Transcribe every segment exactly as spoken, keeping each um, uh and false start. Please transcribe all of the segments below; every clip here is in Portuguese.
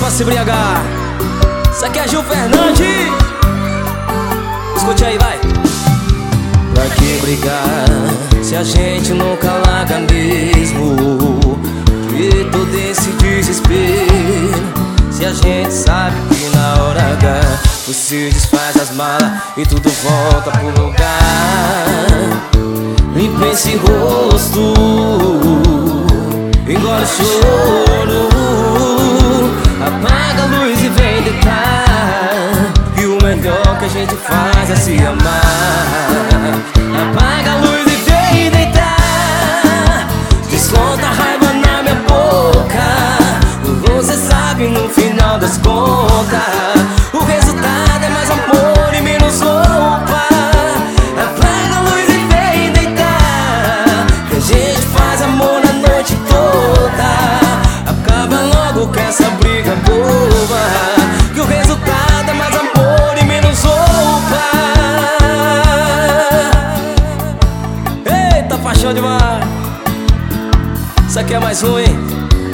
pra se embriagar. Isso aqui é Gil Fernandes. Escute aí, vai. Pra que brigar se a gente nunca larga mesmo? Que todo esse desespero, se a gente sabe que na hora H você desfaz as malas e tudo volta pro lugar. Limpa esse rosto, engole o choro, apaga a luz e vem deitar. E o melhor que a gente faz é se amar. Apaga a luz e vem deitar. Desconta a raiva na minha boca. Você sabe no final das contas o resultado é mais amor e menos roupa. Apaga a luz e vem deitar, que a gente faz amor na noite toda. Acaba logo com essa briga boba, que o resultado é mais amor e menos roupa. Eita, paixão demais. Isso aqui é mais ruim.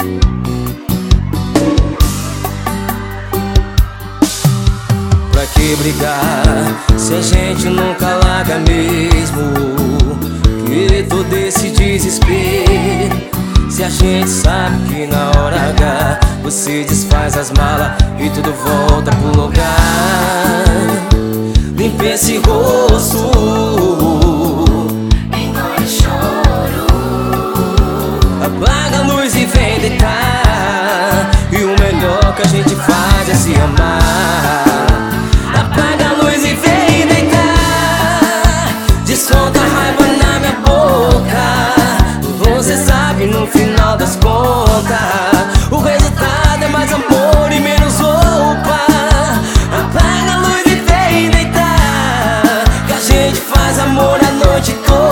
Pra que brigar se a gente nunca larga mesmo? Que todo esse desespero, se a gente sabe que na hora H você desfaz as malas e tudo volta pro lugar. Limpa esse rosto, engole o choro, apaga a luz e vem deitar. E o melhor que a gente faz é se amar. Apaga a luz e vem deitar. Desconta a raiva na minha boca. Você sabe no final das contas o resultado é mais amor e menos roupa. Apaga a luz e vem deitar, que a gente faz amor a noite toda.